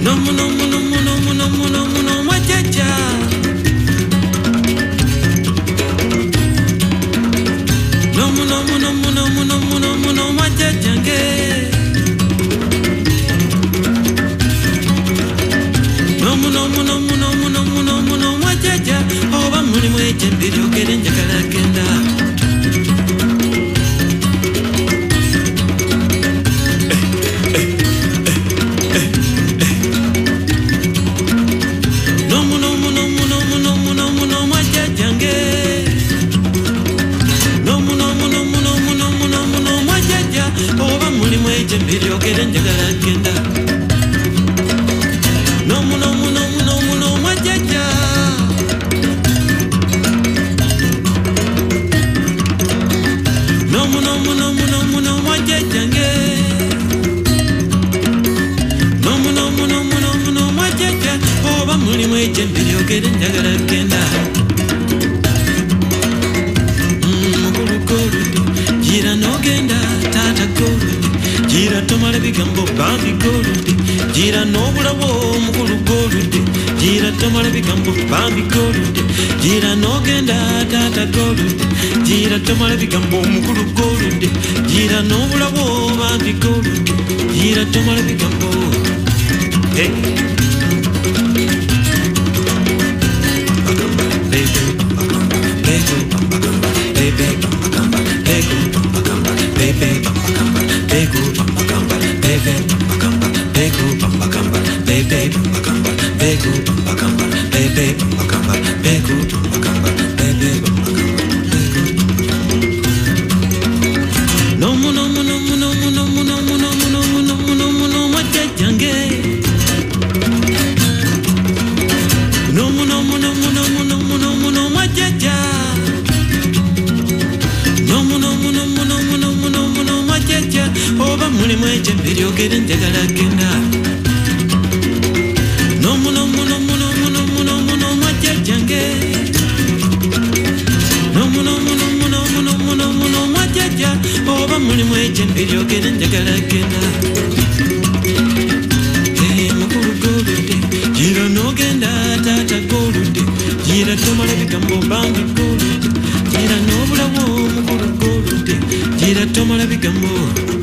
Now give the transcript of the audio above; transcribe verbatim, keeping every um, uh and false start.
no muno muno muno muno muno muno mwajaja no muno muno muno muno muno muno mwajaja nge no muno muno muno muno muno muno mwajaja oba muli mweje mbiri ogere njagala genda Video get in the agenda. No, no, no, no, no, no, my jaja. No, no, no, no, no, no, my jaja. No, no, no, no, no, no, my jaja. Oh, I'm really waiting. Video get in the agenda. Mmm, go, Jira no genda, tata go. Jira tomale bigambo bambi goludi Jira nobula wo mukulu goludi Jira tomale bigambo bambi goludi Jira nogenda tata goludi Jira tomale bigambo mukulu goludi Jira nobula wo bambi goludi Jira tomale bigambo Hey Video get in the agenda. No, no, no, no, no, no, no, no, no, my jajange. No, no, no, no, no, no, no, no, my jaja. Oh, I'm really waiting. Video get in the agenda. Hey, Mukuru Goludi. Jira no genda, tata Goludi. Jira tomale bigambo bambi Goludi. Jira no bula wo Mukuru Goludi. Jira tomale bigambo.